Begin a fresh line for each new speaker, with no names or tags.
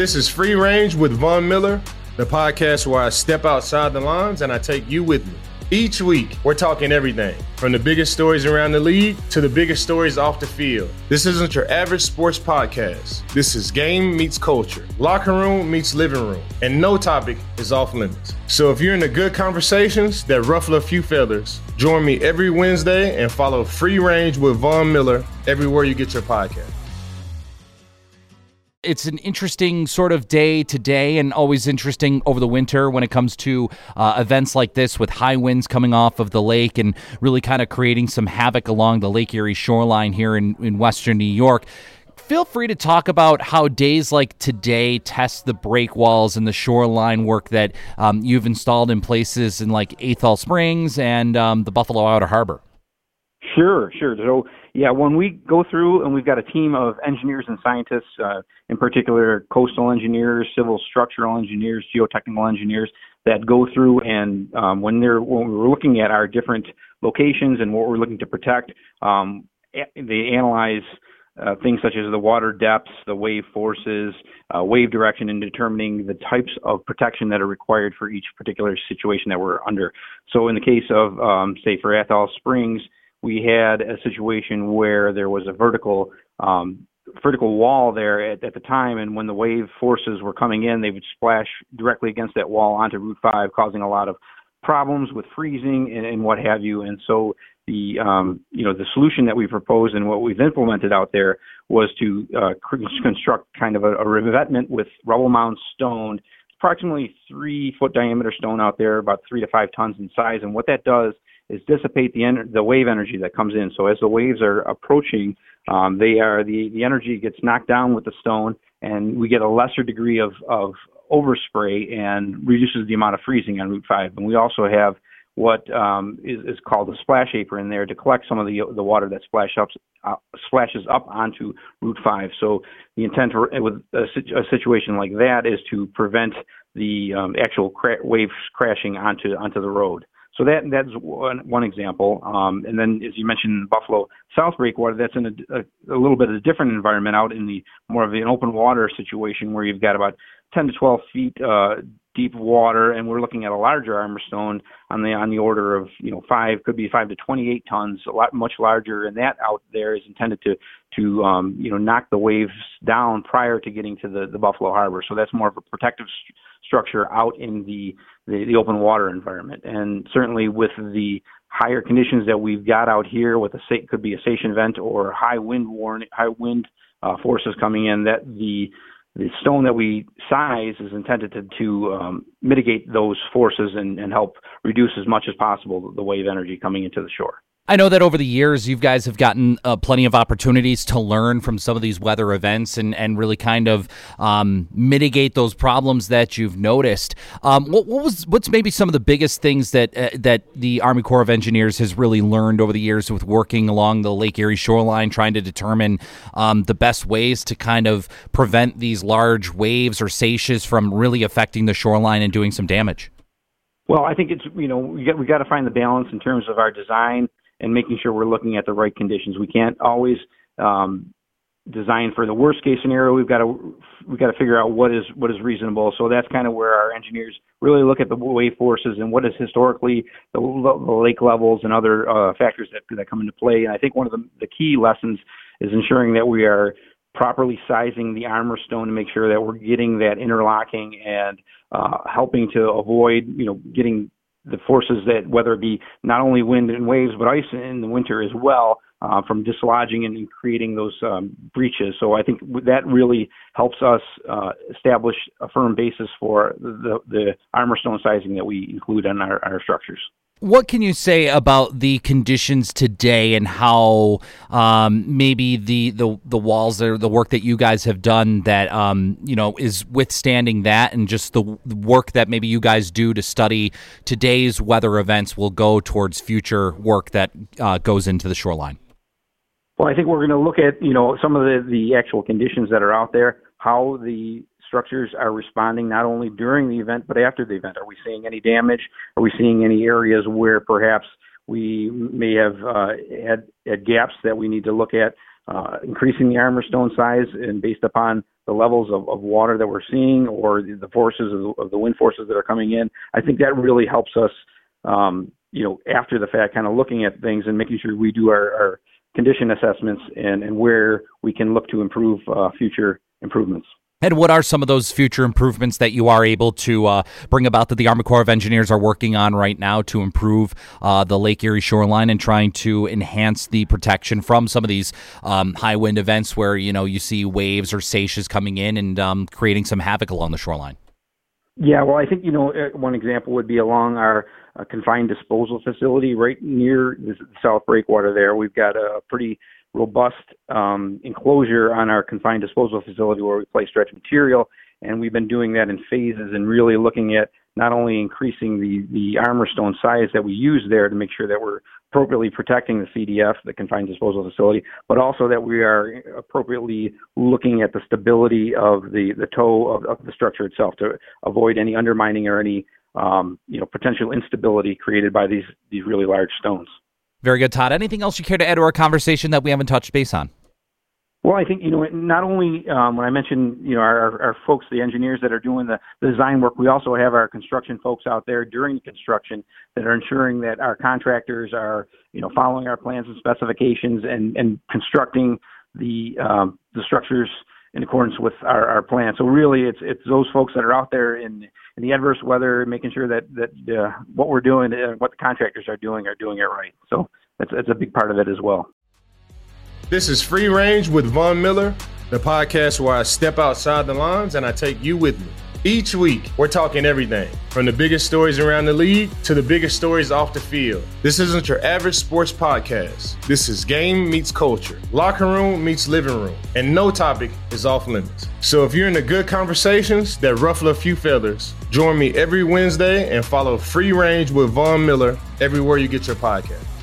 This is Free Range with Von Miller, the podcast where I step outside the lines and I take you with me. Each week, we're talking everything from the biggest stories around the league to the biggest stories off the field. This isn't your average sports podcast. This is game meets culture, locker room meets living room, and no topic is off limits. So if you're into good conversations that ruffle a few feathers, join me every Wednesday and follow Free Range with Von Miller everywhere you get your podcast.
It's an interesting sort of day today and always interesting over the winter when it comes to events like this with high winds coming off of the lake and really kind of creating some havoc along the Lake Erie shoreline here in western New York. Feel free to talk about how days like today test the break walls and the shoreline work that you've installed in places in like Athol Springs and the Buffalo Outer Harbor.
Sure. So, when we go through and we've got a team of engineers and scientists, in particular coastal engineers, civil structural engineers, geotechnical engineers that go through and when we're looking at our different locations and what we're looking to protect, they analyze things such as the water depths, the wave forces, wave direction, and determining the types of protection that are required for each particular situation that we're under. So in the case of, say, for Athol Springs, we had a situation where there was a vertical wall there at the time, and when the wave forces were coming in, they would splash directly against that wall onto Route 5, causing a lot of problems with freezing and what have you. And so the solution that we proposed and what we've implemented out there was to construct kind of a revetment with rubble mound stone, approximately 3-foot diameter stone out there, about 3 to 5 tons in size. And what that does is dissipate the wave energy that comes in. So as the waves are approaching, the energy gets knocked down with the stone, and we get a lesser degree of overspray and reduces the amount of freezing on Route 5. And we also have what is called a splash apron there to collect some of the water that splashes up onto Route 5. So the intent with a situation like that is to prevent the actual waves crashing onto the road. So that's one example. And then, as you mentioned, Buffalo South Breakwater, that's in a little bit of a different environment out in the more of an open water situation where you've got about 10 to 12 feet deep water, and we're looking at a larger armor stone on the order of 5 to 28 tons, much larger, and that out there is intended to knock the waves down prior to getting to the Buffalo Harbor. So that's more of a protective structure out in the open water environment. And certainly with the higher conditions that we've got out here, with could be a station event or high wind forces coming in, that the stone that we size is intended to mitigate those forces and help reduce as much as possible the wave energy coming into the shore.
I know that over the years, you guys have gotten plenty of opportunities to learn from some of these weather events and really kind of mitigate those problems that you've noticed. What's maybe some of the biggest things that the Army Corps of Engineers has really learned over the years with working along the Lake Erie shoreline, trying to determine the best ways to kind of prevent these large waves or seiches from really affecting the shoreline and doing some damage?
Well, I think it's we got to find the balance in terms of our design and making sure we're looking at the right conditions. We can't always design for the worst case scenario. We've got to figure out what is reasonable. So that's kind of where our engineers really look at the wave forces and what is historically the lake levels and other factors that come into play. And I think one of the key lessons is ensuring that we are properly sizing the armor stone to make sure that we're getting that interlocking and helping to avoid getting the forces that, whether it be not only wind and waves, but ice in the winter as well, from dislodging and creating those breaches. So I think that really helps us establish a firm basis for the armor stone sizing that we include in our structures.
What can you say about the conditions today and how maybe the walls or the work that you guys have done that is withstanding that, and just the work that maybe you guys do to study today's weather events will go towards future work that goes into the shoreline?
Well, I think we're going to look at some of the actual conditions that are out there, how the structures are responding not only during the event but after the event. Are we seeing any damage? Are we seeing any areas where perhaps we may have had gaps that we need to look at increasing the armor stone size, and based upon the levels of water that we're seeing or the forces of the wind forces that are coming in. I think that really helps us, after the fact, kind of looking at things and making sure we do our condition assessments and where we can look to improve future improvements.
And what are some of those future improvements that you are able to bring about that the Army Corps of Engineers are working on right now to improve the Lake Erie shoreline and trying to enhance the protection from some of these high wind events where, you see waves or seiches coming in and creating some havoc along the shoreline?
Yeah, well, I think, one example would be along our confined disposal facility right near the South Breakwater there. We've got a pretty robust enclosure on our confined disposal facility where we place dredge material, and we've been doing that in phases and really looking at not only increasing the armor stone size that we use there to make sure that we're appropriately protecting the CDF, the confined disposal facility, but also that we are appropriately looking at the stability of the toe of the structure itself to avoid any undermining or any potential instability created by these really large stones.
Very good, Todd. Anything else you care to add to our conversation that we haven't touched base on?
Well, I think, not only when I mentioned, our folks, the engineers that are doing the design work, we also have our construction folks out there during construction that are ensuring that our contractors are, following our plans and specifications and constructing the structures in accordance with our plan. So really, it's those folks that are out there in the adverse weather, making sure that what we're doing and what the contractors are doing it right. So that's a big part of it as well.
This is Free Range with Von Miller, the podcast where I step outside the lines and I take you with me. Each week, we're talking everything from the biggest stories around the league to the biggest stories off the field. This isn't your average sports podcast. This is game meets culture, locker room meets living room, and no topic is off limits. So if you're into good conversations that ruffle a few feathers, join me every Wednesday and follow Free Range with Von Miller everywhere you get your podcast.